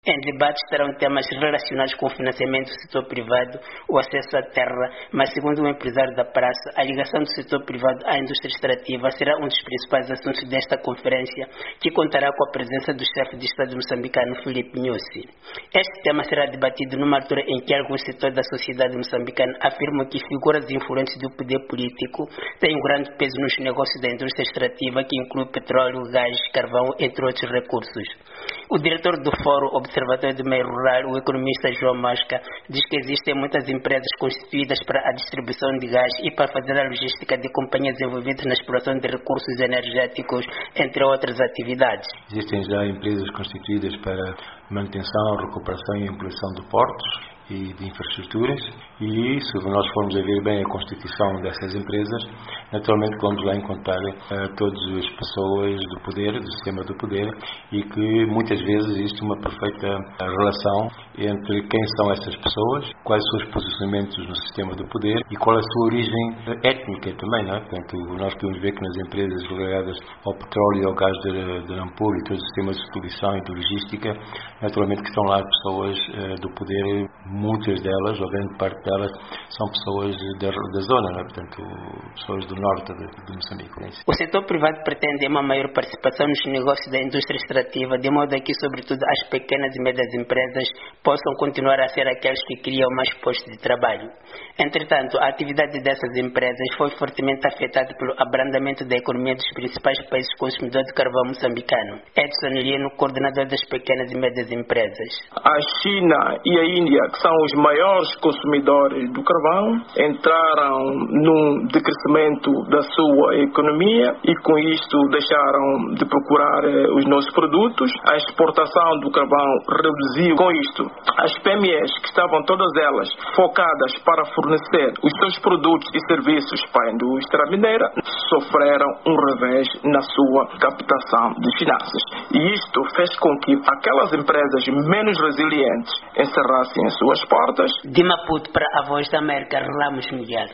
Em debate estarão temas relacionados com o financiamento do setor privado, o acesso à terra, mas segundo o empresário da praça, a ligação do setor privado à indústria extrativa será um dos principais assuntos desta conferência, que contará com a presença do chefe de Estado moçambicano, Filipe Nyusi. Este tema será debatido numa altura em que alguns setores da sociedade moçambicana afirmam que figuras influentes do poder político têm um grande peso nos negócios da indústria extrativa, que inclui petróleo, gás, carvão, entre outros recursos. O diretor do Fórum Observatório do Meio Rural, o economista João Masca, diz que existem muitas empresas constituídas para a distribuição de gás e para fazer a logística de companhias envolvidas na exploração de recursos energéticos, entre outras atividades. Existem já empresas constituídas para manutenção, recuperação e ampliação de portos e de infraestruturas, e se nós formos a ver bem a constituição dessas empresas, naturalmente vamos lá encontrar todas as pessoas do poder, do sistema do poder, e que muitas vezes existe uma perfeita relação entre quem são essas pessoas, quais são os posicionamentos no sistema do poder e qual é a sua origem étnica também, não é? Portanto, nós podemos ver que nas empresas ligadas ao petróleo e ao gás de Nampula e todos os sistemas de distribuição e de logística, naturalmente que estão lá pessoas do poder, muitas delas, ou grande parte delas, são pessoas da zona, não é? Portanto, pessoas do norte de Moçambique. O setor privado pretende uma maior participação nos negócios da indústria extrativa, de modo a que, sobretudo, as pequenas e médias empresas possam continuar a ser aquelas que criam mais postos de trabalho. Entretanto, a atividade dessas empresas foi fortemente afetada pelo abrandamento da economia dos principais países consumidores de carvão moçambicano. Edson Lino, coordenador das pequenas e médias empresas. A China e a Índia, que são os maiores consumidores do carvão, entraram num decrescimento da sua economia e com isto deixaram de procurar os nossos produtos. A exportação do carvão reduziu. Com isto, as PMEs, que estavam todas elas focadas para fornecer os seus produtos e serviços para a indústria mineira, sofreram um revés na sua captação de finanças. E isto fez com que aquelas empresas menos resilientes encerrassem as suas portas. De Maputo para a Voz da América, Ramos Miguel.